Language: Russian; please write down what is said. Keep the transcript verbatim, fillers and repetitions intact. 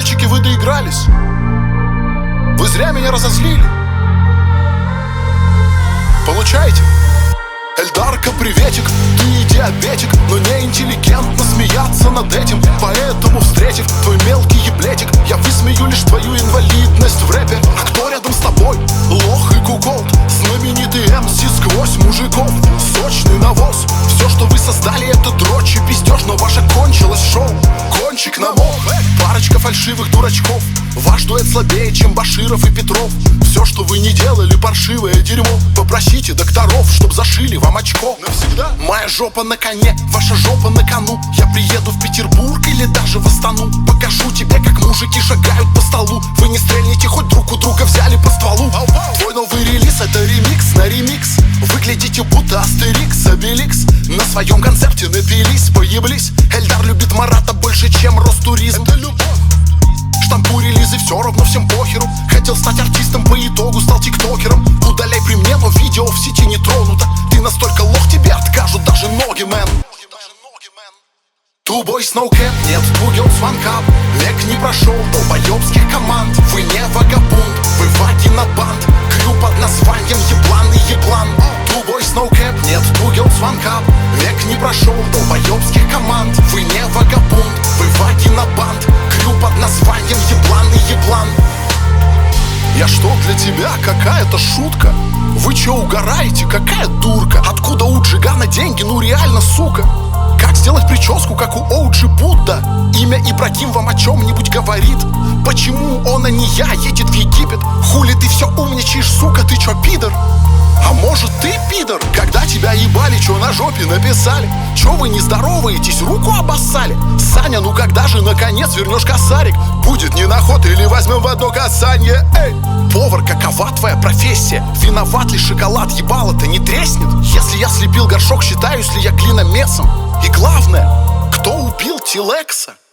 Мальчики, вы доигрались. Вы зря меня разозлили. Получайте. Эльдарка, приветик, ты диабетик, но не интеллигентно смеяться над этим. Поэтому, встретив твой мелкий еблетик, я высмею лишь твою инвалидность в рэпе. А кто рядом с тобой? Лох и куколд, знаменитый эм си сквозь мужиков. Сочный навоз, все, что вы создали, это дрочь и пиздеж, но ваше кончилось шоу. Кончик намок, парочка фальшивых дурачков. Ваш дуэт слабее, чем Баширов и Петров. Все, что вы не делали, паршивое дерьмо. Попросите докторов, чтоб зашили вам очко навсегда. Моя жопа на коне, ваша жопа на кону. Я приеду в Петербург или даже в Астану. Покажу тебе, как мужики шагают по столу. Вы не стрельните, хоть друг у друга взяли по стволу. Твой новый релиз — это ремикс на ремикс. Выглядите будто Астерикс, Обеликс. На своем концерте напились, поеблись. Эльдар любит Марата больше, чем Ростуризм. Это любовь. Штампу релизы, все равно всем похеру. Хотел стать артистом, по итогу стал тиктокером. Удаляй при мне, но видео в сети не тронуто. Ты настолько лох, тебе откажут даже ноги, мэн. Тубой сноукэп, нет Google Сванкап. Век не прошел долбоебских команд. Вы не вагабунд, вы вагинобанд. Крю под названием еблан и еблан. Тубой сноукэп, нет Google Сванкап. Век не прошел долбоебских команд. Вы не вагабунд, вы вагинобанд. Крю под названием еблан и еблан. Я что, для тебя какая-то шутка? Вы чё угораете, какая дурка? Откуда у Джигана деньги, ну реально, сука? Как сделать прическу, как у Оуджи Будда? Имя Ибрагим вам о чем-нибудь говорит? Почему он, а не я, едет в Египет? Хули ты все умничаешь, сука, ты чё, пидор? А может ты пидор? Когда тебя ебали, чё на жопе написали? Чё вы не здороваетесь, руку обоссали? Саня, ну когда же наконец вернешь косарик? Будет ненаход или возьмем в одно касанье? Эй! Повар, какова твоя профессия? Виноват ли шоколад, ебало-то не треснет? Если я слепил горшок, считаюсь ли я глиномесом? И главное, кто убил Тилекса?